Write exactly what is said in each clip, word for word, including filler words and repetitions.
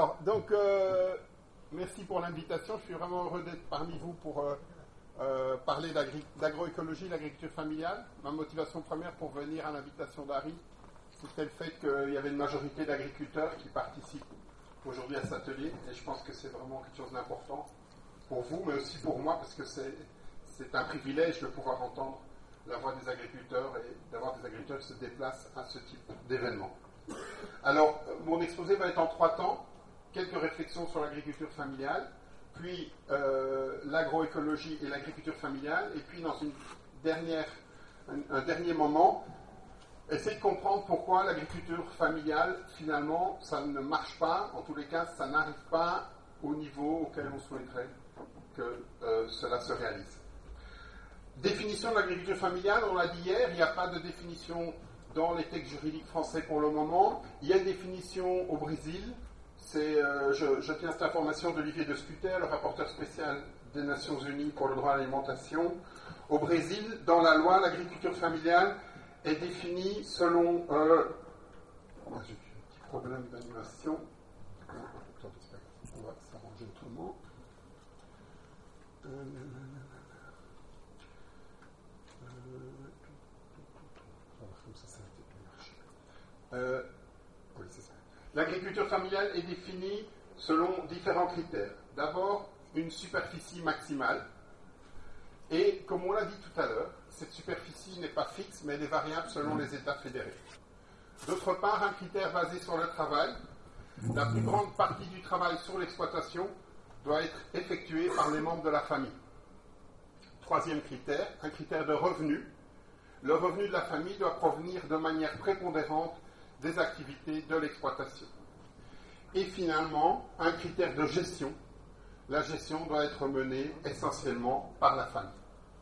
Alors, donc, euh, merci pour l'invitation. Je suis vraiment heureux d'être parmi vous pour euh, euh, parler d'agri- d'agroécologie, d'agriculture familiale. Ma motivation première pour venir à l'invitation d'Harry, c'était le fait qu'il y avait une majorité d'agriculteurs qui participent aujourd'hui à cet atelier. Et je pense que c'est vraiment quelque chose d'important pour vous, mais aussi pour moi, parce que c'est, c'est un privilège de pouvoir entendre la voix des agriculteurs et d'avoir des agriculteurs qui se déplacent à ce type d'événement. Alors, mon exposé va être en trois temps. Quelques réflexions sur l'agriculture familiale, puis euh, l'agroécologie et l'agriculture familiale, et puis dans une dernière, un, un dernier moment, essayer de comprendre pourquoi l'agriculture familiale, finalement, ça ne marche pas, en tous les cas, ça n'arrive pas au niveau auquel on souhaiterait que euh, cela se réalise. Définition de l'agriculture familiale, on l'a dit hier, il n'y a pas de définition dans les textes juridiques français pour le moment. Il y a une définition au Brésil. C'est, euh, je, je tiens cette information d'Olivier de Scuter, le rapporteur spécial des Nations Unies pour le droit à l'alimentation. Au Brésil, dans la loi, l'agriculture familiale est définie selon... Euh, oh, j'ai un petit problème d'animation. On va s'arranger autrement. Euh, comme ça, ça a été marché. Euh, oui, c'est ça. L'agriculture familiale est définie selon différents critères. D'abord, une superficie maximale. Et comme on l'a dit tout à l'heure, cette superficie n'est pas fixe, mais elle est variable selon les États fédérés. D'autre part, un critère basé sur le travail. La plus grande partie du travail sur l'exploitation doit être effectuée par les membres de la famille. Troisième critère, un critère de revenu. Le revenu de la famille doit provenir de manière prépondérante des activités de l'exploitation. Et finalement, un critère de gestion. La gestion doit être menée essentiellement par la famille.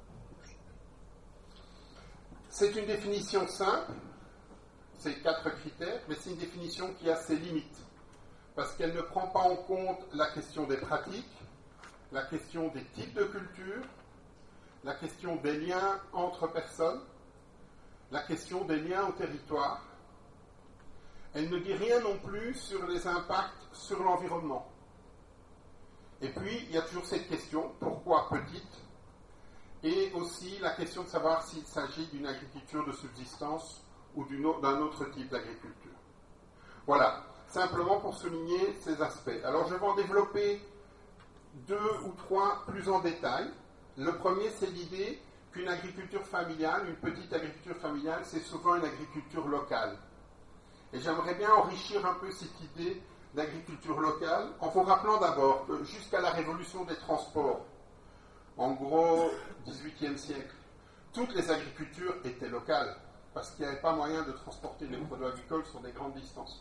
C'est une définition simple, ces quatre critères, mais c'est une définition qui a ses limites, parce qu'elle ne prend pas en compte la question des pratiques, la question des types de culture, la question des liens entre personnes, la question des liens au territoire. Elle ne dit rien non plus sur les impacts sur l'environnement. Et puis, il y a toujours cette question, pourquoi petite? Et aussi la question de savoir s'il s'agit d'une agriculture de subsistance ou d'une autre, d'un autre type d'agriculture. Voilà, simplement pour souligner ces aspects. Alors, je vais en développer deux ou trois plus en détail. Le premier, c'est l'idée qu'une agriculture familiale, une petite agriculture familiale, c'est souvent une agriculture locale. Et j'aimerais bien enrichir un peu cette idée d'agriculture locale en vous rappelant d'abord que jusqu'à la révolution des transports, en gros dix-huitième siècle, toutes les agricultures étaient locales parce qu'il n'y avait pas moyen de transporter les produits agricoles sur des grandes distances.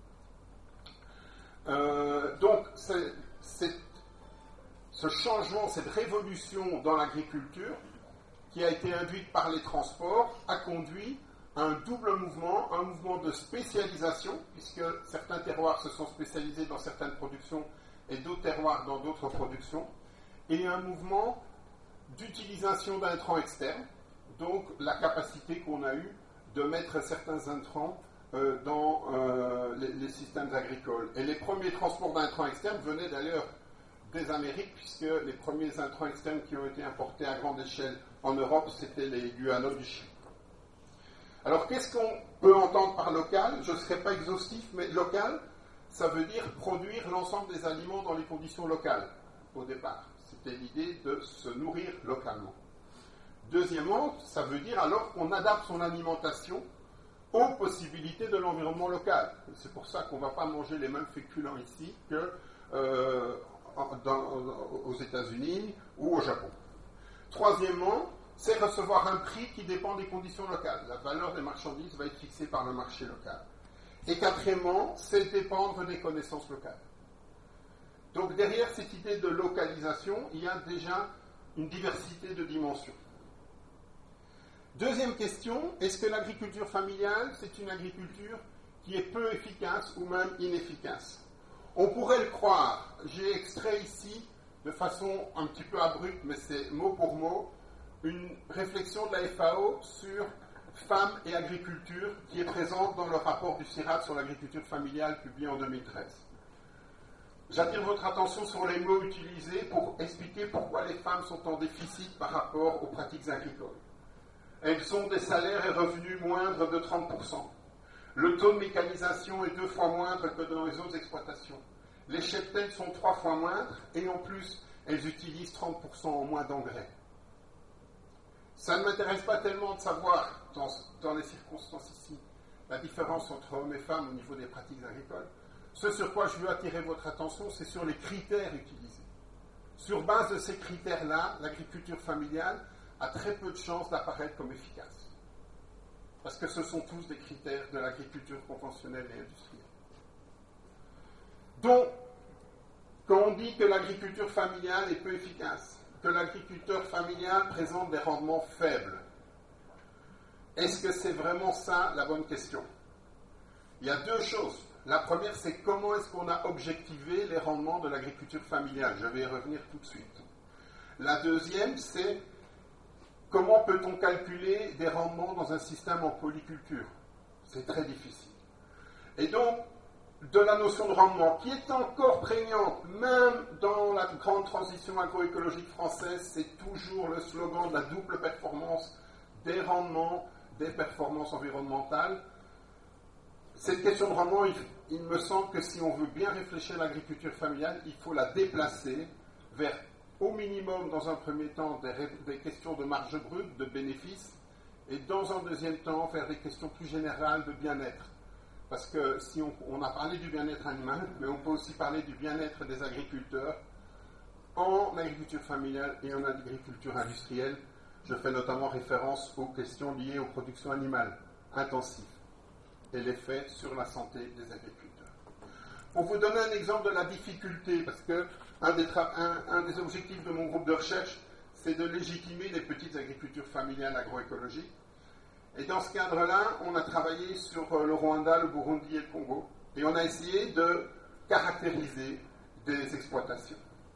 Euh, donc, c'est, c'est, ce changement, cette révolution dans l'agriculture qui a été induite par les transports a conduit un double mouvement, un mouvement de spécialisation, puisque certains terroirs se sont spécialisés dans certaines productions et d'autres terroirs dans d'autres productions, et un mouvement d'utilisation d'intrants externes, donc la capacité qu'on a eue de mettre certains intrants euh, dans euh, les, les systèmes agricoles. Et les premiers transports d'intrants externes venaient d'ailleurs des Amériques, puisque les premiers intrants externes qui ont été importés à grande échelle en Europe, c'était les guanos du Chili. Alors, qu'est-ce qu'on peut entendre par local? Je ne serai pas exhaustif, mais local, ça veut dire produire l'ensemble des aliments dans les conditions locales, au départ. C'était l'idée de se nourrir localement. Deuxièmement, ça veut dire alors qu'on adapte son alimentation aux possibilités de l'environnement local. C'est pour ça qu'on ne va pas manger les mêmes féculents ici que euh, dans, aux États-Unis ou au Japon. Troisièmement, c'est recevoir un prix qui dépend des conditions locales. La valeur des marchandises va être fixée par le marché local. Et quatrièmement, c'est dépendre des connaissances locales. Donc derrière cette idée de localisation, il y a déjà une diversité de dimensions. Deuxième question, est-ce que l'agriculture familiale, c'est une agriculture qui est peu efficace ou même inefficace? On pourrait le croire. J'ai extrait ici, de façon un petit peu abrupte, mais c'est mot pour mot, une réflexion de la F A O sur femmes et agriculture qui est présente dans le rapport du C I R A D sur l'agriculture familiale publié en deux mille treize. J'attire votre attention sur les mots utilisés pour expliquer pourquoi les femmes sont en déficit par rapport aux pratiques agricoles. Elles ont des salaires et revenus moindres de trente pour cent. Le taux de mécanisation est deux fois moindre que dans les autres exploitations. Les cheptels sont trois fois moindres et en plus, elles utilisent trente pour cent en moins d'engrais. Ça ne m'intéresse pas tellement de savoir, dans, dans les circonstances ici, la différence entre hommes et femmes au niveau des pratiques agricoles. Ce sur quoi je veux attirer votre attention, c'est sur les critères utilisés. Sur base de ces critères-là, l'agriculture familiale a très peu de chances d'apparaître comme efficace. Parce que ce sont tous des critères de l'agriculture conventionnelle et industrielle. Donc, quand on dit que l'agriculture familiale est peu efficace, que l'agriculteur familial présente des rendements faibles, est-ce que c'est vraiment ça la bonne question? Il y a deux choses. La première, c'est comment est-ce qu'on a objectivé les rendements de l'agriculture familiale. Je vais y revenir tout de suite. La deuxième, c'est comment peut-on calculer des rendements dans un système en polyculture? C'est très difficile. Et donc, de la notion de rendement, qui est encore prégnante, même dans la grande transition agroécologique française, c'est toujours le slogan de la double performance des rendements, des performances environnementales. Cette question de rendement, il, il me semble que si on veut bien réfléchir à l'agriculture familiale, il faut la déplacer vers, au minimum, dans un premier temps, des, des questions de marge brute, de bénéfices, et dans un deuxième temps, vers des questions plus générales de bien-être. Parce que si on, on a parlé du bien-être animal, mais on peut aussi parler du bien-être des agriculteurs en agriculture familiale et en agriculture industrielle. Je fais notamment référence aux questions liées aux productions animales intensives et l'effet sur la santé des agriculteurs. Pour vous donner un exemple de la difficulté, parce que un des, tra- un, un des objectifs de mon groupe de recherche, c'est de légitimer les petites agricultures familiales agroécologiques. Et dans ce cadre-là, on a travaillé sur le Rwanda, le Burundi et le Congo, et on a essayé de caractériser des exploitations.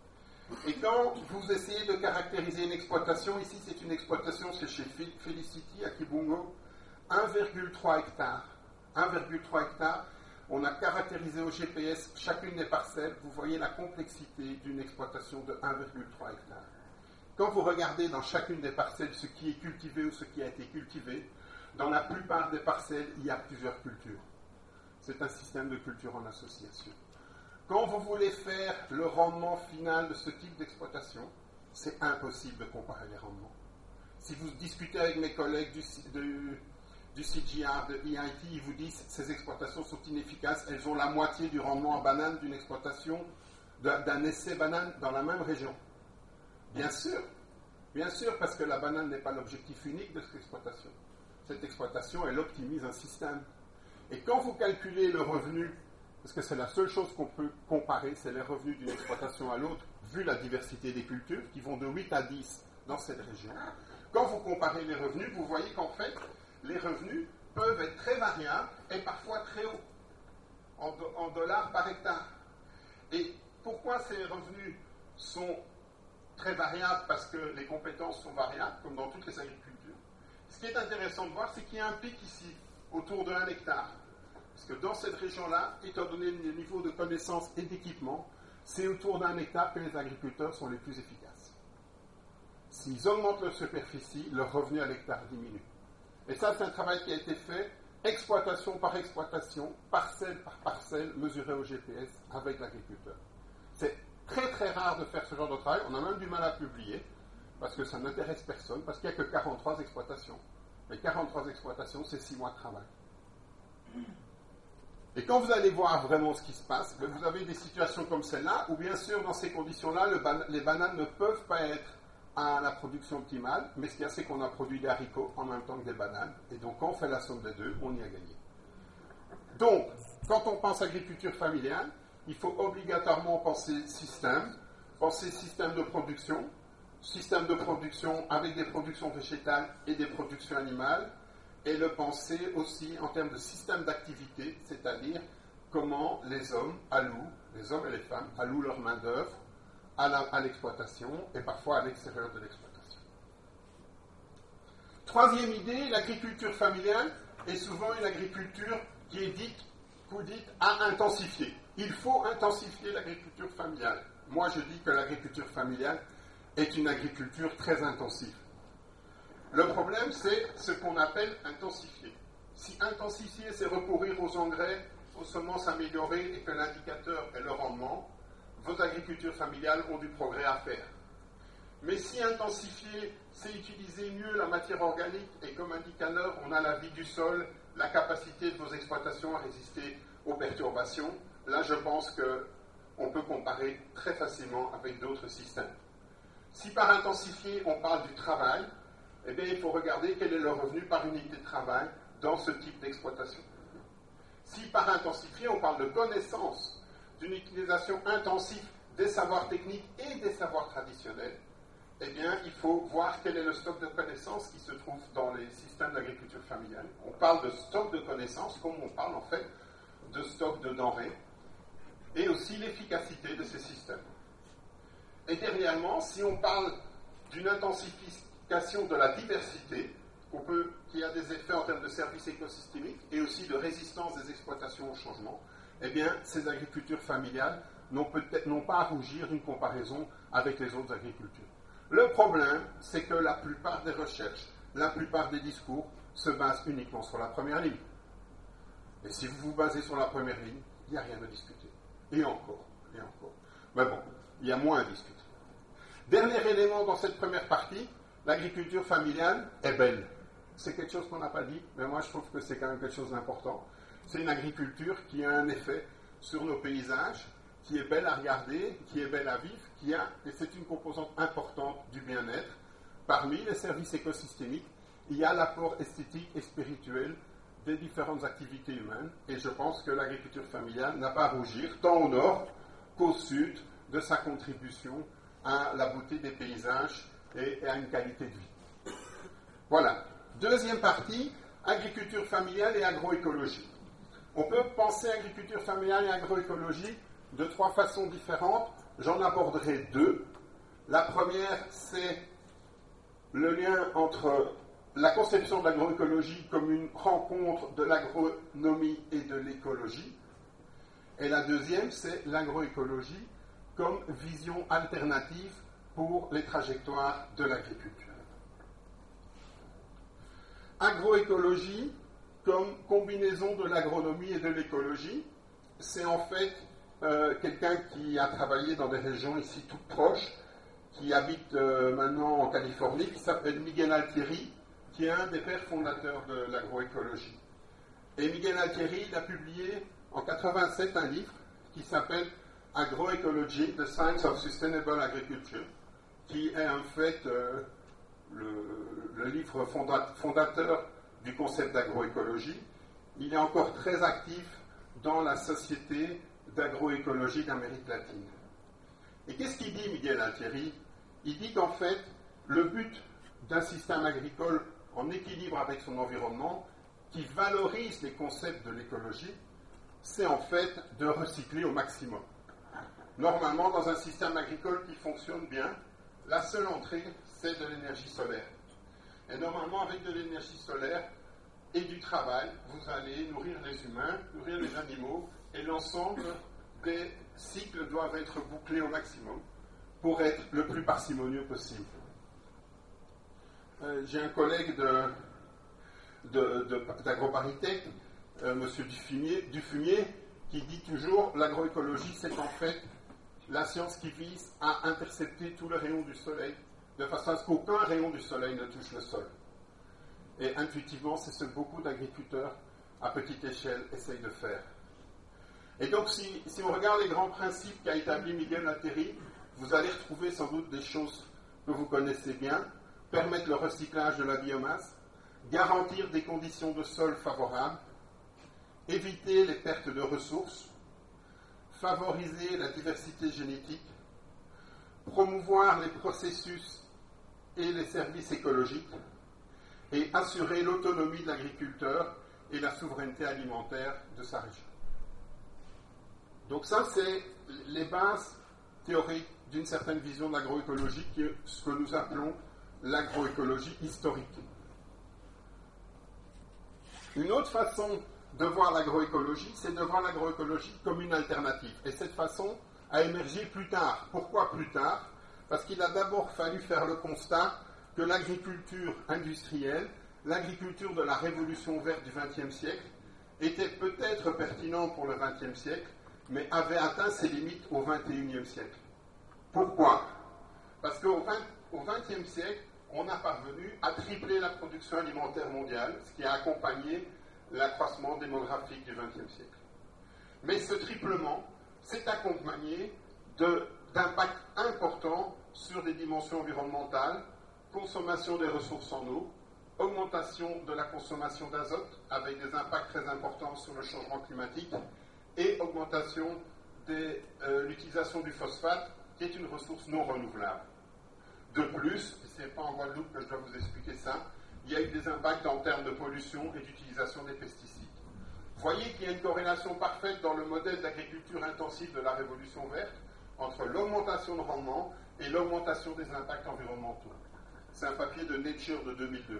Et quand vous essayez de caractériser une exploitation, ici c'est une exploitation, c'est chez Felicity à Kibungo, un virgule trois hectares. un virgule trois hectares, on a caractérisé au G P S chacune des parcelles. Vous voyez la complexité d'une exploitation de un virgule trois hectares. Quand vous regardez dans chacune des parcelles ce qui est cultivé ou ce qui a été cultivé, dans la plupart des parcelles, il y a plusieurs cultures. C'est un système de culture en association. Quand vous voulez faire le rendement final de ce type d'exploitation, c'est impossible de comparer les rendements. Si vous discutez avec mes collègues du, de, du C G R, de E I T, ils vous disent que ces exploitations sont inefficaces, elles ont la moitié du rendement en banane d'une exploitation, d'un essai banane dans la même région. Bien sûr, bien sûr, parce que la banane n'est pas l'objectif unique de cette exploitation. Cette exploitation, elle optimise un système. Et quand vous calculez le revenu, parce que c'est la seule chose qu'on peut comparer, c'est les revenus d'une exploitation à l'autre, vu la diversité des cultures, qui vont de huit à dix dans cette région. Quand vous comparez les revenus, vous voyez qu'en fait, les revenus peuvent être très variables et parfois très hauts, en, do- en dollars par hectare. Et pourquoi ces revenus sont très variables? Parce que les compétences sont variables, comme dans toutes les agricultures. Ce qui est intéressant de voir, c'est qu'il y a un pic ici, autour de un hectare. Parce que dans cette région-là, étant donné le niveau de connaissances et d'équipement, c'est autour d'un hectare que les agriculteurs sont les plus efficaces. S'ils augmentent leur superficie, leur revenu à l'hectare diminue. Et ça, c'est un travail qui a été fait, exploitation par exploitation, parcelle par parcelle, mesuré au G P S avec l'agriculteur. C'est très très rare de faire ce genre de travail. On a même du mal à publier, parce que ça n'intéresse personne, parce qu'il n'y a que quarante-trois exploitations. Mais quarante-trois exploitations, c'est six mois de travail. Et quand vous allez voir vraiment ce qui se passe, vous avez des situations comme celle-là, où bien sûr, dans ces conditions-là, le ban- les bananes ne peuvent pas être à la production optimale, mais ce qu'il y a, c'est qu'on a produit des haricots en même temps que des bananes, et donc quand on fait la somme des deux, on y a gagné. Donc, quand on pense agriculture familiale, il faut obligatoirement penser système, penser système de production, système de production avec des productions végétales et des productions animales, et le penser aussi en termes de système d'activité, c'est-à-dire comment les hommes allouent, les hommes et les femmes allouent leur main-d'œuvre à, la, à l'exploitation et parfois à l'extérieur de l'exploitation. Troisième idée, l'agriculture familiale est souvent une agriculture qui est dite, ou dite à intensifier. Il faut intensifier l'agriculture familiale. Moi, je dis que l'agriculture familiale est une agriculture très intensive. Le problème, c'est ce qu'on appelle intensifier. Si intensifier, c'est recourir aux engrais, aux semences améliorées et que l'indicateur est le rendement, vos agricultures familiales ont du progrès à faire. Mais si intensifier, c'est utiliser mieux la matière organique et comme indicateur, on a la vie du sol, la capacité de vos exploitations à résister aux perturbations, là, je pense qu'on peut comparer très facilement avec d'autres systèmes. Si par intensifier, on parle du travail, eh bien, il faut regarder quel est le revenu par unité de travail dans ce type d'exploitation. Si par intensifier, on parle de connaissance, d'une utilisation intensive des savoirs techniques et des savoirs traditionnels, eh bien, il faut voir quel est le stock de connaissances qui se trouve dans les systèmes d'agriculture familiale. On parle de stock de connaissances, comme on parle en fait de stock de denrées, et aussi l'efficacité de ces systèmes. Et dernièrement, si on parle d'une intensification de la diversité, on peut, qui a des effets en termes de services écosystémiques et aussi de résistance des exploitations au changement, eh bien, ces agricultures familiales n'ont peut-être n'ont pas à rougir d'une comparaison avec les autres agricultures. Le problème, c'est que la plupart des recherches, la plupart des discours se basent uniquement sur la première ligne. Et si vous vous basez sur la première ligne, il n'y a rien à discuter. Et encore, et encore. Mais bon, il y a moins à discuter. Dernier élément dans cette première partie, l'agriculture familiale est belle. C'est quelque chose qu'on n'a pas dit, mais moi je trouve que c'est quand même quelque chose d'important. C'est une agriculture qui a un effet sur nos paysages, qui est belle à regarder, qui est belle à vivre, qui a, et c'est une composante importante du bien-être. Parmi les services écosystémiques, il y a l'apport esthétique et spirituel des différentes activités humaines, et je pense que l'agriculture familiale n'a pas à rougir, tant au nord qu'au sud, de sa contribution à la beauté des paysages et à une qualité de vie. Voilà. Deuxième partie, agriculture familiale et agroécologie. On peut penser agriculture familiale et agroécologie de trois façons différentes. J'en aborderai deux. La première, c'est le lien entre la conception de l'agroécologie comme une rencontre de l'agronomie et de l'écologie. Et la deuxième, c'est l'agroécologie comme vision alternative pour les trajectoires de l'agriculture. Agroécologie comme combinaison de l'agronomie et de l'écologie, c'est en fait euh, quelqu'un qui a travaillé dans des régions ici toutes proches, qui habite euh, maintenant en Californie, qui s'appelle Miguel Altieri, qui est un des pères fondateurs de l'agroécologie. Et Miguel Altieri, il a publié en quatre-vingt-sept un livre qui s'appelle Agroecology, The Science of Sustainable Agriculture, qui est en fait euh, le, le livre fonda- fondateur du concept d'agroécologie. Il est encore très actif dans la Société d'agroécologie d'Amérique latine. Et qu'est-ce qu'il dit, Miguel Altieri? Il dit qu'en fait, le but d'un système agricole en équilibre avec son environnement, qui valorise les concepts de l'écologie, c'est en fait de recycler au maximum. Normalement, dans un système agricole qui fonctionne bien, la seule entrée, c'est de l'énergie solaire. Et normalement, avec de l'énergie solaire et du travail, vous allez nourrir les humains, nourrir les animaux, et l'ensemble des cycles doivent être bouclés au maximum pour être le plus parcimonieux possible. Euh, j'ai un collègue de, de, de, d'AgroParisTech, euh, M. Dufumier, Dufumier, qui dit toujours l'agroécologie, c'est en fait la science qui vise à intercepter tous les rayons du soleil, de façon à ce qu'aucun rayon du soleil ne touche le sol. Et intuitivement, c'est ce que beaucoup d'agriculteurs à petite échelle essayent de faire. Et donc, si, si on regarde les grands principes qu'a établi Miguel Altieri, vous allez retrouver sans doute des choses que vous connaissez bien, permettre le recyclage de la biomasse, garantir des conditions de sol favorables, éviter les pertes de ressources, favoriser la diversité génétique, promouvoir les processus et les services écologiques, et assurer l'autonomie de l'agriculteur et la souveraineté alimentaire de sa région. Donc ça, c'est les bases théoriques d'une certaine vision de l'agroécologie, qui est ce que nous appelons l'agroécologie historique. Une autre façon de voir l'agroécologie, c'est de voir l'agroécologie comme une alternative. Et cette façon a émergé plus tard. Pourquoi plus tard? Parce qu'il a d'abord fallu faire le constat que l'agriculture industrielle, l'agriculture de la révolution verte du vingtième siècle, était peut-être pertinente pour le vingtième siècle, mais avait atteint ses limites au vingt et unième siècle. Pourquoi? Parce qu'au vingtième siècle, on a parvenu à tripler la production alimentaire mondiale, ce qui a accompagné l'accroissement démographique du vingtième siècle. Mais ce triplement s'est accompagné de, d'impacts importants sur des dimensions environnementales, consommation des ressources en eau, augmentation de la consommation d'azote avec des impacts très importants sur le changement climatique et augmentation de euh, l'utilisation du phosphate qui est une ressource non renouvelable. De plus, et ce n'est pas en Guadeloupe que je dois vous expliquer ça, il y a eu des impacts en termes de pollution et d'utilisation des pesticides. Vous voyez qu'il y a une corrélation parfaite dans le modèle d'agriculture intensive de la Révolution verte entre l'augmentation de rendement et l'augmentation des impacts environnementaux. C'est un papier de Nature de deux mille deux.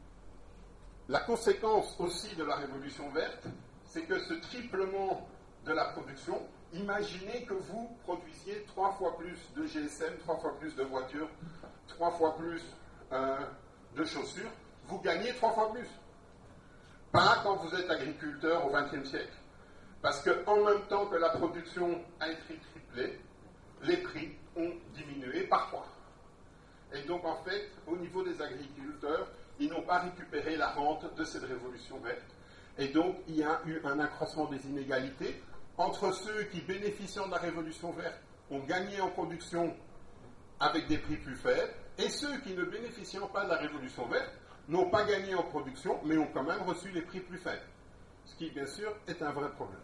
La conséquence aussi de la Révolution verte, c'est que ce triplement de la production, imaginez que vous produisiez trois fois plus de G S M, trois fois plus de voitures, trois fois plus euh, de chaussures, vous gagnez trois fois plus. Pas quand vous êtes agriculteur au vingtième siècle. Parce qu'en même temps que la production a été triplée, les prix ont diminué par trois. Et donc en fait, au niveau des agriculteurs, ils n'ont pas récupéré la rente de cette révolution verte. Et donc il y a eu un accroissement des inégalités entre ceux qui, bénéficiant de la révolution verte, ont gagné en production avec des prix plus faibles, et ceux qui, ne bénéficiant pas de la révolution verte, n'ont pas gagné en production, mais ont quand même reçu les prix plus faibles. Ce qui, bien sûr, est un vrai problème.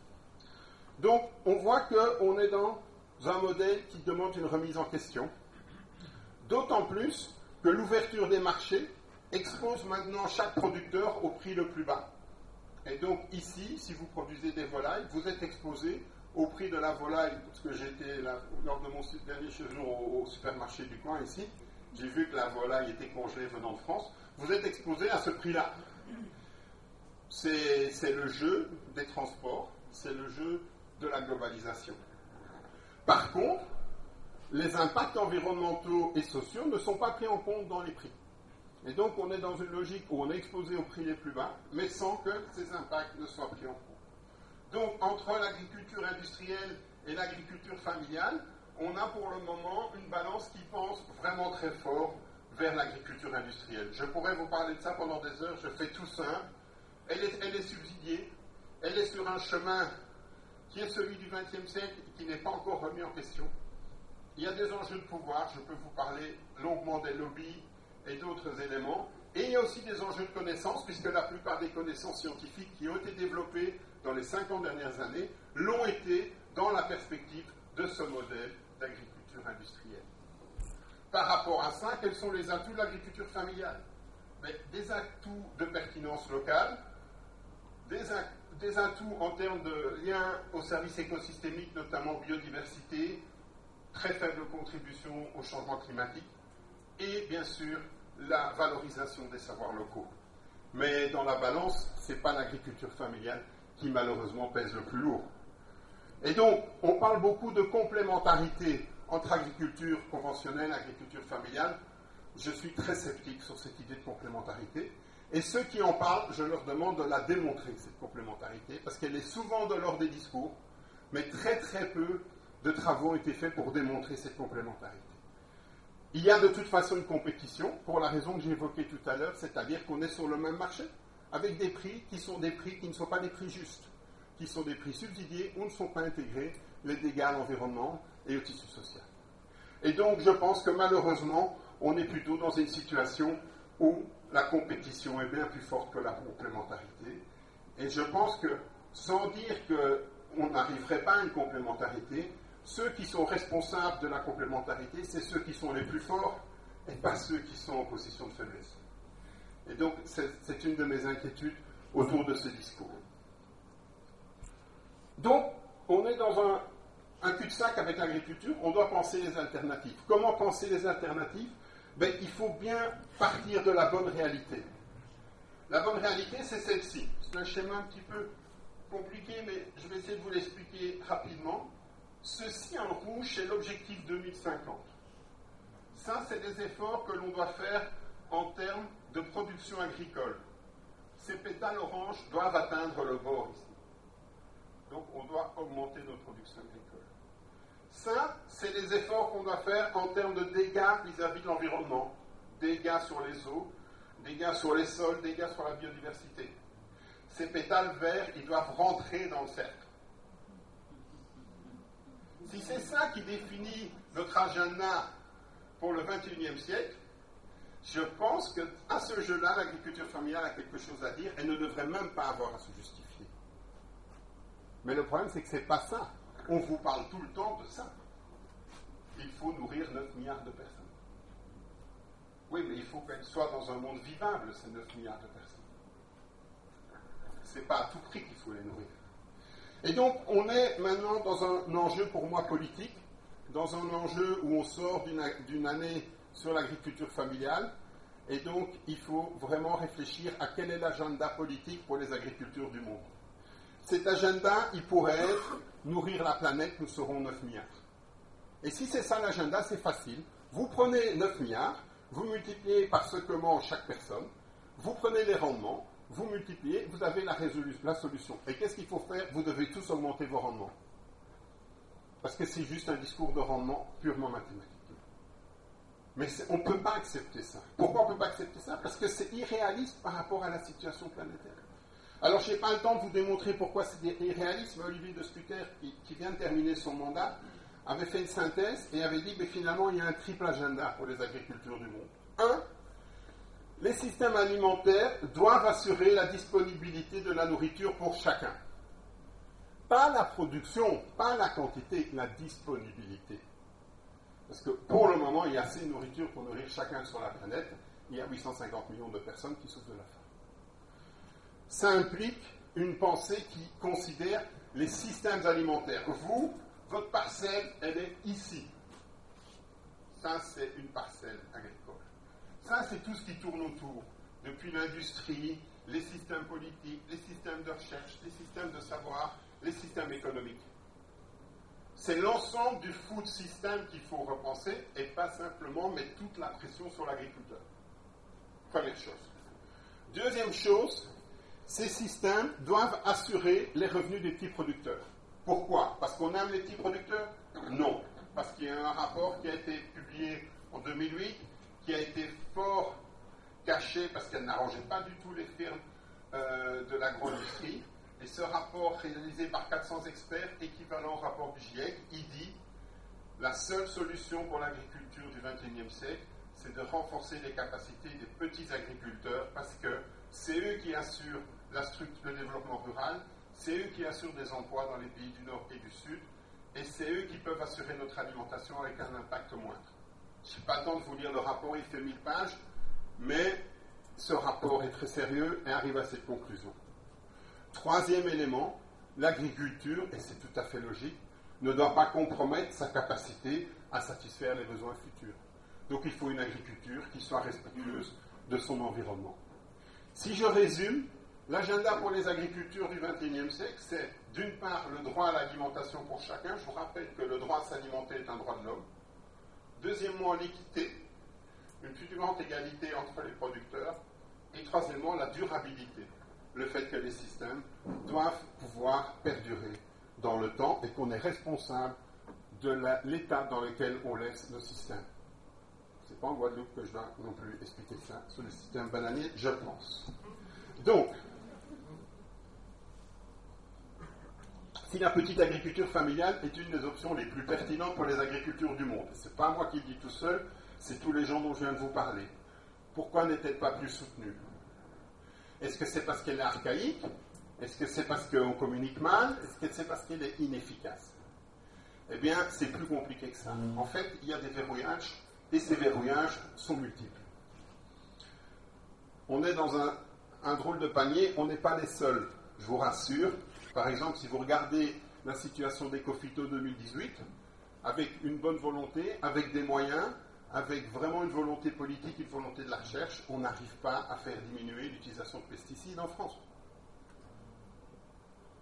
Donc, on voit qu'on est dans un modèle qui demande une remise en question, d'autant plus que l'ouverture des marchés expose maintenant chaque producteur au prix le plus bas. Et donc, ici, si vous produisez des volailles, vous êtes exposé au prix de la volaille, parce que j'étais là, lors de mon dernier séjour au, au supermarché du coin ici, j'ai vu que la volaille était congelée venant de France, vous êtes exposé à ce prix-là. C'est, c'est le jeu des transports, c'est le jeu de la globalisation. Par contre, les impacts environnementaux et sociaux ne sont pas pris en compte dans les prix. Et donc, on est dans une logique où on est exposé aux prix les plus bas, mais sans que ces impacts ne soient pris en compte. Donc, entre l'agriculture industrielle et l'agriculture familiale, on a pour le moment une balance qui pense vraiment très fort vers l'agriculture industrielle. Je pourrais vous parler de ça pendant des heures, je fais tout simple. Elle est, elle est subsidiée, elle est sur un chemin qui est celui du vingtième siècle et qui n'est pas encore remis en question. Il y a des enjeux de pouvoir, je peux vous parler longuement des lobbies et d'autres éléments. Et il y a aussi des enjeux de connaissances, puisque la plupart des connaissances scientifiques qui ont été développées dans les cinquante dernières années l'ont été dans la perspective de ce modèle d'agriculture industrielle. Par rapport à ça, quels sont les atouts de l'agriculture familiale? Mais des atouts de pertinence locale, des, des atouts en termes de lien aux services écosystémiques, notamment biodiversité, très faible contribution au changement climatique, et bien sûr la valorisation des savoirs locaux. Mais dans la balance, ce n'est pas l'agriculture familiale qui malheureusement pèse le plus lourd. Et donc, on parle beaucoup de complémentarité entre agriculture conventionnelle et agriculture familiale. Je suis très sceptique sur cette idée de complémentarité. Et ceux qui en parlent, je leur demande de la démontrer, cette complémentarité, parce qu'elle est souvent de l'ordre des discours, mais très très peu de travaux ont été faits pour démontrer cette complémentarité. Il y a de toute façon une compétition, pour la raison que j'ai évoquée tout à l'heure, c'est-à-dire qu'on est sur le même marché, avec des prix qui sont des prix qui ne sont pas des prix justes, qui sont des prix subsidiés où ne sont pas intégrés les dégâts à l'environnement et au tissu social. Et donc, je pense que malheureusement, on est plutôt dans une situation où la compétition est bien plus forte que la complémentarité. Et je pense que, sans dire qu'on n'arriverait pas à une complémentarité, ceux qui sont responsables de la complémentarité, c'est ceux qui sont les plus forts et pas ceux qui sont en position de faiblesse. Et donc, c'est, c'est une de mes inquiétudes autour de ce discours. Donc, on est dans un, un cul-de-sac avec l'agriculture, on doit penser les alternatives. Comment penser les alternatives? Ben, il faut bien partir de la bonne réalité. La bonne réalité, c'est celle-ci. C'est un schéma un petit peu compliqué, mais je vais essayer de vous l'expliquer rapidement. Ceci en rouge, c'est l'objectif deux mille cinquante. Ça, c'est des efforts que l'on doit faire en termes de production agricole. Ces pétales oranges doivent atteindre le bord ici. Donc, on doit augmenter notre production agricole. Ça, c'est les efforts qu'on doit faire en termes de dégâts vis-à-vis de l'environnement. Dégâts sur les eaux, dégâts sur les sols, dégâts sur la biodiversité. Ces pétales verts, ils doivent rentrer dans le cercle. Si c'est ça qui définit notre agenda pour le vingt et unième siècle, je pense qu'à ce jeu-là, l'agriculture familiale a quelque chose à dire et ne devrait même pas avoir à se justifier. Mais le problème, c'est que ce n'est pas ça. On vous parle tout le temps de ça. Il faut nourrir neuf milliards de personnes. Oui, mais il faut qu'elles soient dans un monde vivable, ces neuf milliards de personnes. Ce n'est pas à tout prix qu'il faut les nourrir. Et donc, on est maintenant dans un enjeu, pour moi, politique, dans un enjeu où on sort d'une, d'une année sur l'agriculture familiale, et donc il faut vraiment réfléchir à quel est l'agenda politique pour les agricultures du monde. Cet agenda, il pourrait être nourrir la planète, nous serons neuf milliards. Et si c'est ça l'agenda, c'est facile. Vous prenez neuf milliards, vous multipliez par ce que mange chaque personne, vous prenez les rendements, vous multipliez, vous avez la, résolu- la solution. Et qu'est-ce qu'il faut faire? Vous devez tous augmenter vos rendements. Parce que c'est juste un discours de rendement purement mathématique. Mais on ne peut pas accepter ça. Pourquoi on ne peut pas accepter ça? Parce que c'est irréaliste par rapport à la situation planétaire. Alors, je n'ai pas le temps de vous démontrer pourquoi c'est irréaliste, mais Olivier de Scuter, qui, qui vient de terminer son mandat, avait fait une synthèse et avait dit, mais finalement, il y a un triple agenda pour les agricultures du monde. Un, les systèmes alimentaires doivent assurer la disponibilité de la nourriture pour chacun. Pas la production, pas la quantité, la disponibilité. Parce que pour le moment, il y a assez de nourriture pour nourrir chacun sur la planète. Il y a huit cent cinquante millions de personnes qui souffrent de la faim. Ça implique une pensée qui considère les systèmes alimentaires. Vous, votre parcelle, elle est ici. Ça, c'est une parcelle agricole. Ça, c'est tout ce qui tourne autour. Depuis l'industrie, les systèmes politiques, les systèmes de recherche, les systèmes de savoir, les systèmes économiques. C'est l'ensemble du food system qu'il faut repenser et pas simplement mettre toute la pression sur l'agriculteur. Première chose. Deuxième chose, ces systèmes doivent assurer les revenus des petits producteurs. Pourquoi? Parce qu'on aime les petits producteurs? Non. Parce qu'il y a un rapport qui a été publié en deux mille huit, qui a été fort caché parce qu'elle n'arrangeait pas du tout les firmes euh, de l'agro-industrie. Et ce rapport réalisé par quatre cents experts, équivalent au rapport du GIEC, il dit la seule solution pour l'agriculture du vingt et unième siècle, c'est de renforcer les capacités des petits agriculteurs parce que c'est eux qui assurent la structure, le développement rural, c'est eux qui assurent des emplois dans les pays du Nord et du Sud, et c'est eux qui peuvent assurer notre alimentation avec un impact moindre. Je n'ai pas le temps de vous lire le rapport, il fait mille pages, mais ce rapport est très sérieux et arrive à cette conclusion. Troisième élément, l'agriculture, et c'est tout à fait logique, ne doit pas compromettre sa capacité à satisfaire les besoins futurs. Donc il faut une agriculture qui soit respectueuse de son environnement. Si je résume, l'agenda pour les agricultures du vingt et unième siècle, c'est d'une part le droit à l'alimentation pour chacun. Je vous rappelle que le droit à s'alimenter est un droit de l'homme. Deuxièmement, l'équité, une plus grande égalité entre les producteurs. Et troisièmement, la durabilité. Le fait que les systèmes doivent pouvoir perdurer dans le temps et qu'on est responsable de la, l'état dans lequel on laisse nos systèmes. Ce n'est pas en Guadeloupe que je dois non plus expliquer ça sur le système bananier, je pense. Donc, si la petite agriculture familiale est une des options les plus pertinentes pour les agricultures du monde, ce n'est pas moi qui le dis tout seul, c'est tous les gens dont je viens de vous parler. Pourquoi n'est-elle pas plus soutenue? Est-ce que c'est parce qu'elle est archaïque? Est-ce que c'est parce qu'on communique mal? Est-ce que c'est parce qu'elle est inefficace? Eh bien, c'est plus compliqué que ça. En fait, il y a des verrouillages, et ces verrouillages sont multiples. On est dans un, un drôle de panier, on n'est pas les seuls, je vous rassure. Par exemple, si vous regardez la situation d'Ecofito deux mille dix-huit, avec une bonne volonté, avec des moyens, avec vraiment une volonté politique, une volonté de la recherche, on n'arrive pas à faire diminuer l'utilisation de pesticides en France.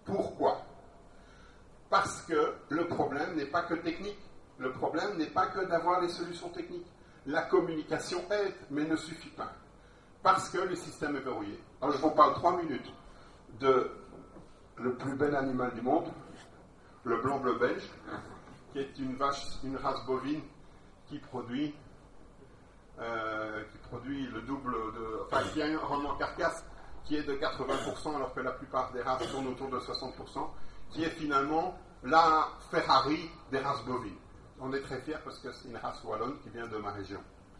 Pourquoi? Parce que le problème n'est pas que technique. Le problème n'est pas que d'avoir les solutions techniques. La communication aide, mais ne suffit pas. Parce que le système est verrouillé. Alors je vous parle trois minutes de le plus bel animal du monde, le blanc-bleu belge, qui est une vache, une race bovine qui produit, euh, qui produit le double de... Enfin, qui a un rendement carcasse qui est de quatre-vingts pour cent, alors que la plupart des races tournent autour de soixante pour cent, qui est finalement la Ferrari des races bovines. On est très fiers parce que c'est une race wallonne qui vient de ma région.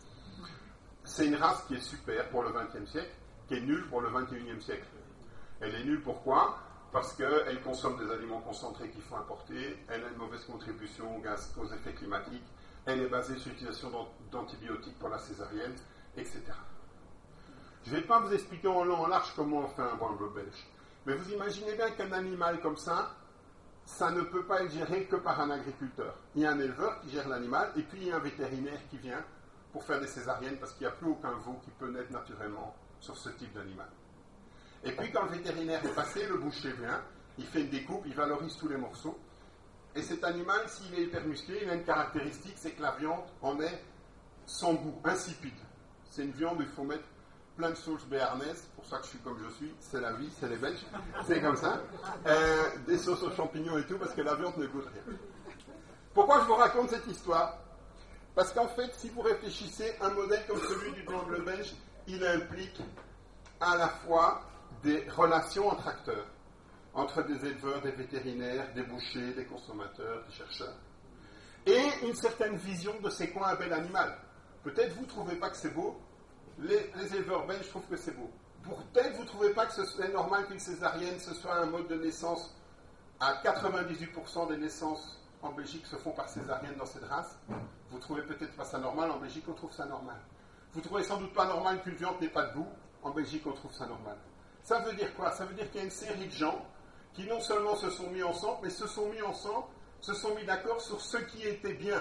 C'est une race qui est super pour le vingtième siècle, qui est nulle pour le vingt et unième siècle. Elle est nulle pourquoi? Parce qu'elle consomme des aliments concentrés qu'il faut importer, elle a une mauvaise contribution aux, gaz, aux effets climatiques, elle est basée sur l'utilisation d'antibiotiques pour la césarienne, et cetera. Je ne vais pas vous expliquer en long en large comment on fait un blanc-bleu belge, mais vous imaginez bien qu'un animal comme ça, ça ne peut pas être géré que par un agriculteur. Il y a un éleveur qui gère l'animal, et puis il y a un vétérinaire qui vient pour faire des césariennes, parce qu'il n'y a plus aucun veau qui peut naître naturellement sur ce type d'animal. Et puis quand le vétérinaire est passé, le boucher vient, il fait une découpe, il valorise tous les morceaux, et cet animal, s'il est hyper musclé, il a une caractéristique, c'est que la viande en est sans goût, insipide. C'est une viande où il faut mettre plein de sauces béarnaises, pour ça que je suis comme je suis, c'est la vie, c'est les Belges, c'est comme ça, euh, des sauces aux champignons et tout, parce que la viande ne goûte rien. Pourquoi je vous raconte cette histoire? Parce qu'en fait, si vous réfléchissez, un modèle comme celui du blanc-bleu belge, il implique à la fois des relations entre acteurs, entre des éleveurs, des vétérinaires, des bouchers, des consommateurs, des chercheurs, et une certaine vision de c'est quoi un bel animal. Peut-être vous ne trouvez pas que c'est beau, les, les éleveurs belges trouvent que c'est beau. Peut-être vous ne trouvez pas que ce soit normal qu'une césarienne, ce soit un mode de naissance. À quatre-vingt-dix-huit pour cent des naissances en Belgique se font par césarienne dans cette race. Vous ne trouvez peut-être pas ça normal, en Belgique on trouve ça normal. Vous ne trouvez sans doute pas normal qu'une viande n'ait pas de goût, en Belgique on trouve ça normal. Ça veut dire quoi? Ça veut dire qu'il y a une série de gens qui non seulement se sont mis ensemble, mais se sont mis ensemble, se sont mis d'accord sur ce qui était bien.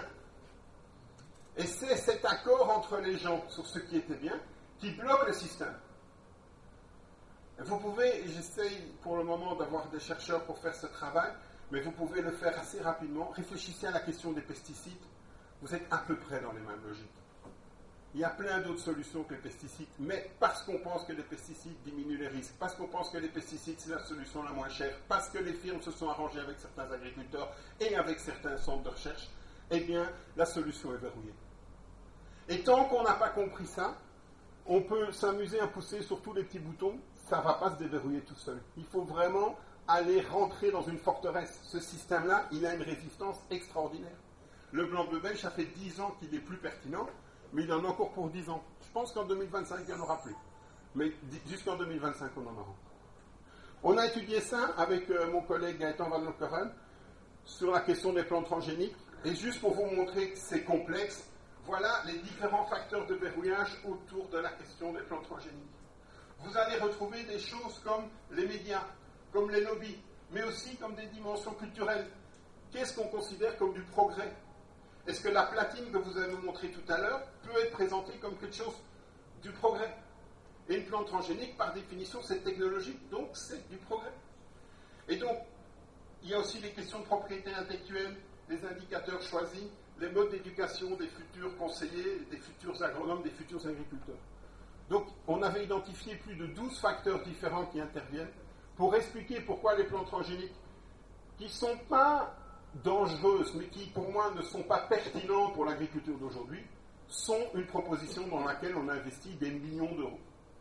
Et c'est cet accord entre les gens sur ce qui était bien qui bloque le système. Vous pouvez, j'essaye pour le moment d'avoir des chercheurs pour faire ce travail, mais vous pouvez le faire assez rapidement. Réfléchissez à la question des pesticides. Vous êtes à peu près dans les mêmes logiques. Il y a plein d'autres solutions que les pesticides, mais parce qu'on pense que les pesticides diminuent les risques, parce qu'on pense que les pesticides c'est la solution la moins chère, parce que les firmes se sont arrangées avec certains agriculteurs et avec certains centres de recherche, eh bien, la solution est verrouillée. Et tant qu'on n'a pas compris ça, on peut s'amuser à pousser sur tous les petits boutons, ça ne va pas se déverrouiller tout seul. Il faut vraiment aller rentrer dans une forteresse. Ce système-là, il a une résistance extraordinaire. Le blanc-bleu belge, ça fait dix ans qu'il est plus pertinent, mais il en a encore pour dix ans. Je pense qu'en deux mille vingt-cinq, il n'y en aura plus. Mais jusqu'en deux mille vingt-cinq, on en aura. On a étudié ça avec euh, mon collègue Gaëtan Van Lokeren sur la question des plantes transgéniques. Et juste pour vous montrer que c'est complexe, voilà les différents facteurs de verrouillage autour de la question des plantes transgéniques. Vous allez retrouver des choses comme les médias, comme les lobbies, mais aussi comme des dimensions culturelles. Qu'est-ce qu'on considère comme du progrès? Est-ce que la platine que vous avez montré tout à l'heure peut être présentée comme quelque chose du progrès? Et une plante transgénique, par définition, c'est technologique, donc c'est du progrès. Et donc, il y a aussi les questions de propriété intellectuelle, les indicateurs choisis, les modes d'éducation des futurs conseillers, des futurs agronomes, des futurs agriculteurs. Donc, on avait identifié plus de douze facteurs différents qui interviennent pour expliquer pourquoi les plantes transgéniques, qui ne sont pas dangereuses, mais qui, pour moi, ne sont pas pertinentes pour l'agriculture d'aujourd'hui, sont une proposition dans laquelle on investit des millions d'euros.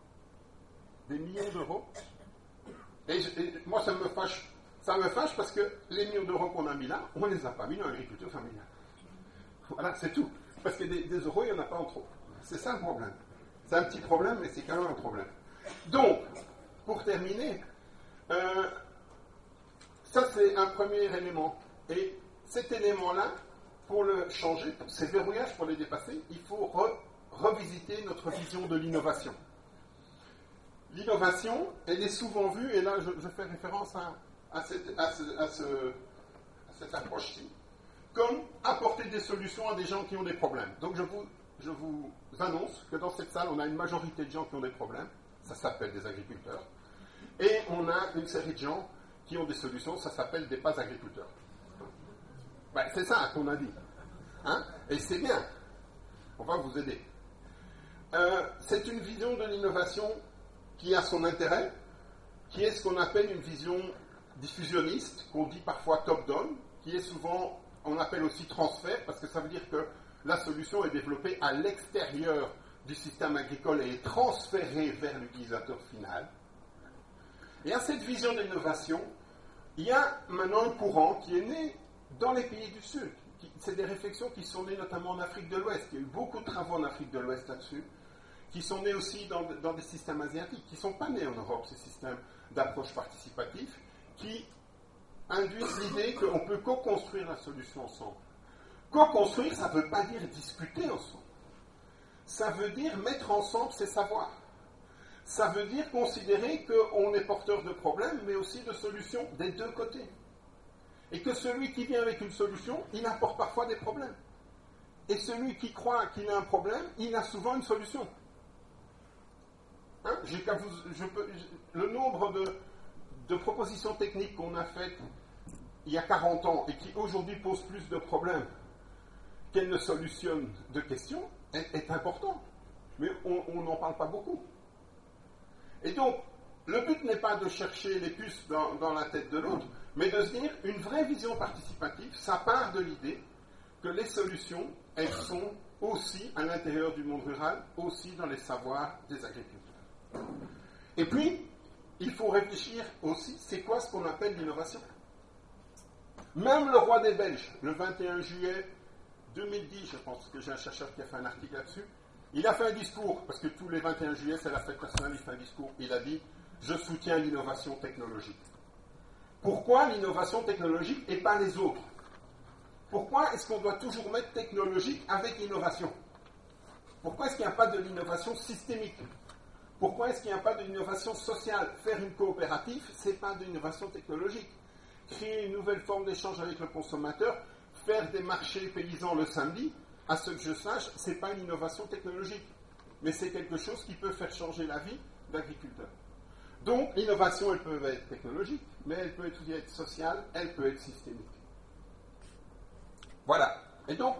Des millions d'euros. Et, je, et moi, ça me fâche. Ça me fâche parce que les millions d'euros qu'on a mis là, on ne les a pas mis dans l'agriculture familiale. Voilà, c'est tout. Parce que des, des euros, il n'y en a pas en trop. C'est ça le problème. C'est un petit problème, mais c'est quand même un problème. Donc, pour terminer, euh, ça c'est un premier élément. Et cet élément-là, pour le changer, pour ces verrouillages, pour les dépasser, il faut re, revisiter notre vision de l'innovation. L'innovation, elle est souvent vue, et là je, je fais référence à, à, cette, à, ce, à, ce, à cette approche-ci, comme apporter des solutions à des gens qui ont des problèmes. Donc je vous, je vous annonce que dans cette salle, on a une majorité de gens qui ont des problèmes, ça s'appelle des agriculteurs, et on a une série de gens qui ont des solutions, ça s'appelle des pas agriculteurs. Ben, c'est ça qu'on a dit. Hein? Et c'est bien. On va vous aider. Euh, c'est une vision de l'innovation qui a son intérêt, qui est ce qu'on appelle une vision diffusionniste, qu'on dit parfois top-down, qui est souvent, on appelle aussi transfert, parce que ça veut dire que la solution est développée à l'extérieur du système agricole et est transférée vers l'utilisateur final. Et à cette vision d'innovation, il y a maintenant un courant qui est né dans les pays du Sud. C'est des réflexions qui sont nées notamment en Afrique de l'Ouest. Il y a eu beaucoup de travaux en Afrique de l'Ouest là-dessus, qui sont nés aussi dans, dans des systèmes asiatiques, qui ne sont pas nés en Europe, ces systèmes d'approche participative, qui induisent l'idée qu'on peut co-construire la solution ensemble. Co-construire, ça ne veut pas dire discuter ensemble. Ça veut dire mettre ensemble ses savoirs. Ça veut dire considérer qu'on est porteur de problèmes, mais aussi de solutions des deux côtés. Et que celui qui vient avec une solution, il apporte parfois des problèmes. Et celui qui croit qu'il a un problème, il a souvent une solution. Hein? J'ai qu'à vous, je peux, le nombre de, de propositions techniques qu'on a faites il y a quarante ans et qui aujourd'hui posent plus de problèmes qu'elles ne solutionnent de questions est, est important. Mais on n'en parle pas beaucoup. Et donc, le but n'est pas de chercher les puces dans, dans la tête de l'autre, mais de se dire, une vraie vision participative, ça part de l'idée que les solutions, elles sont aussi à l'intérieur du monde rural, aussi dans les savoirs des agriculteurs. Et puis, il faut réfléchir aussi, c'est quoi ce qu'on appelle l'innovation? Même le roi des Belges, le vingt et un juillet deux mille dix, je pense que j'ai un chercheur qui a fait un article là-dessus, il a fait un discours, parce que tous les vingt et un juillet, c'est la fête nationale, il fait un discours, il a dit « Je soutiens l'innovation technologique ». Pourquoi l'innovation technologique et pas les autres? Pourquoi est-ce qu'on doit toujours mettre technologique avec innovation? Pourquoi est-ce qu'il n'y a pas de l'innovation systémique? Pourquoi est-ce qu'il n'y a pas de l'innovation sociale? Faire une coopérative, ce n'est pas de l'innovation technologique. Créer une nouvelle forme d'échange avec le consommateur, faire des marchés paysans le samedi, à ce que je sache, ce n'est pas une innovation technologique, mais c'est quelque chose qui peut faire changer la vie d'agriculteurs. Donc, l'innovation, elle peut être technologique, mais elle peut aussi être sociale, elle peut être systémique. Voilà. Et donc,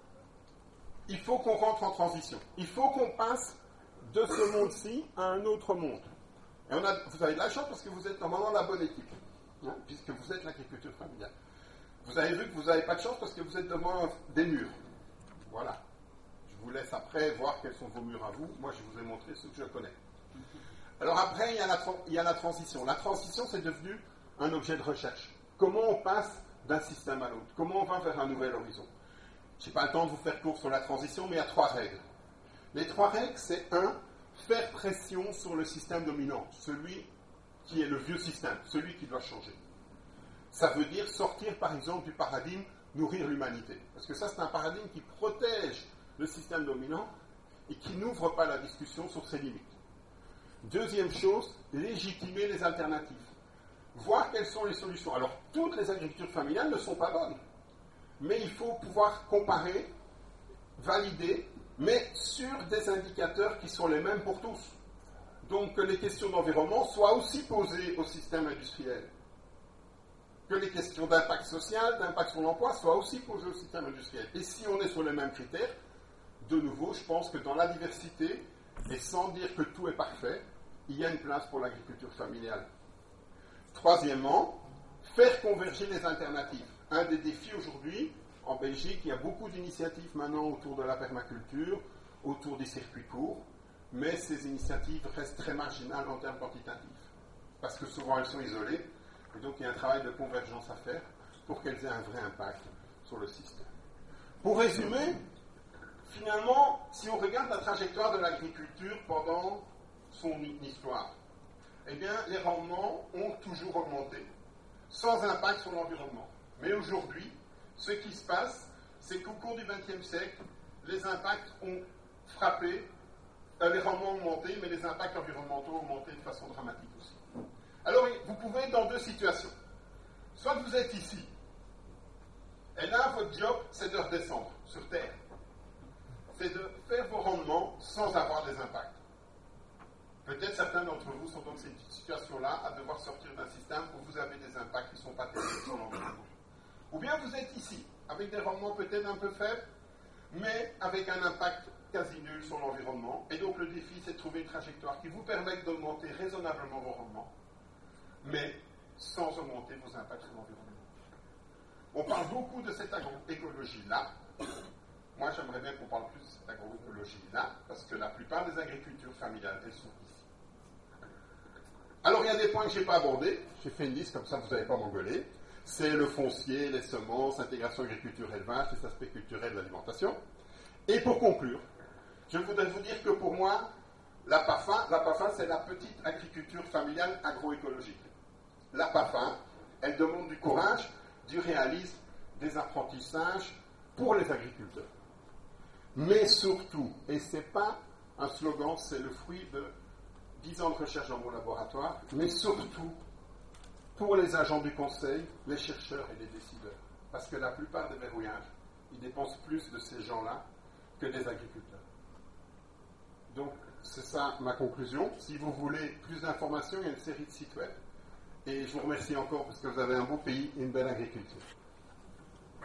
il faut qu'on rentre en transition. Il faut qu'on passe de ce monde-ci à un autre monde. Et on a, vous avez de la chance parce que vous êtes normalement la bonne équipe, hein, puisque vous êtes l'agriculture familiale. Vous avez vu que vous n'avez pas de chance parce que vous êtes devant des murs. Voilà. Je vous laisse après voir quels sont vos murs à vous. Moi, je vous ai montré ceux que je connais. Alors après, il y a la, il y a la transition. La transition, c'est devenu un objet de recherche. Comment on passe d'un système à l'autre? Comment on va vers un nouvel horizon? Je n'ai pas le temps de vous faire court sur la transition, mais il y a trois règles. Les trois règles, c'est un, faire pression sur le système dominant, celui qui est le vieux système, celui qui doit changer. Ça veut dire sortir, par exemple, du paradigme nourrir l'humanité. Parce que ça, c'est un paradigme qui protège le système dominant et qui n'ouvre pas la discussion sur ses limites. Deuxième chose, légitimer les alternatives. Voir quelles sont les solutions. Alors, toutes les agricultures familiales ne sont pas bonnes. Mais il faut pouvoir comparer, valider, mais sur des indicateurs qui sont les mêmes pour tous. Donc, que les questions d'environnement soient aussi posées au système industriel. Que les questions d'impact social, d'impact sur l'emploi soient aussi posées au système industriel. Et si on est sur les mêmes critères, de nouveau, je pense que dans la diversité, et sans dire que tout est parfait, il y a une place pour l'agriculture familiale. Troisièmement, faire converger les alternatives. Un des défis aujourd'hui, en Belgique, il y a beaucoup d'initiatives maintenant autour de la permaculture, autour des circuits courts, mais ces initiatives restent très marginales en termes quantitatifs, parce que souvent elles sont isolées, et donc il y a un travail de convergence à faire pour qu'elles aient un vrai impact sur le système. Pour résumer, finalement, si on regarde la trajectoire de l'agriculture pendant son histoire, eh bien, les rendements ont toujours augmenté, sans impact sur l'environnement. Mais aujourd'hui, ce qui se passe, c'est qu'au cours du vingtième siècle, les impacts ont frappé, euh, les rendements ont augmenté, mais les impacts environnementaux ont augmenté de façon dramatique aussi. Alors, vous pouvez être dans deux situations. Soit vous êtes ici, et là, votre job, c'est de redescendre sur Terre. C'est de faire vos rendements sans avoir des impacts. Peut-être certains d'entre d'entre vous sont dans cette situation-là, à devoir sortir d'un système où vous avez des impacts qui ne sont pas terribles sur l'environnement. Ou bien vous êtes ici, avec des rendements peut-être un peu faibles, mais avec un impact quasi nul sur l'environnement. Et donc le défi, c'est de trouver une trajectoire qui vous permette d'augmenter raisonnablement vos rendements, mais sans augmenter vos impacts sur l'environnement. On parle beaucoup de cette agroécologie-là. Moi, j'aimerais bien qu'on parle plus de cette agroécologie-là, parce que la plupart des agricultures familiales, elles sont ici. Alors, il y a des points que je n'ai pas abordés. J'ai fait une liste, comme ça, vous n'allez pas m'engueuler. C'est le foncier, les semences, l'intégration agriculture-élevage, les aspects culturels de l'alimentation. Et pour conclure, je voudrais vous dire que pour moi, la PAFA, la PAFA, c'est la petite agriculture familiale agroécologique. La PAFA, elle demande du courage, du réalisme, des apprentissages pour les agriculteurs. Mais surtout, et ce n'est pas un slogan, c'est le fruit de dix ans de recherche dans mon laboratoire, mais surtout pour les agents du conseil, les chercheurs et les décideurs. Parce que la plupart des verrouillages, ils dépensent plus de ces gens-là que des agriculteurs. Donc, c'est ça ma conclusion. Si vous voulez plus d'informations, il y a une série de sites web. Et je vous remercie encore parce que vous avez un beau pays et une belle agriculture.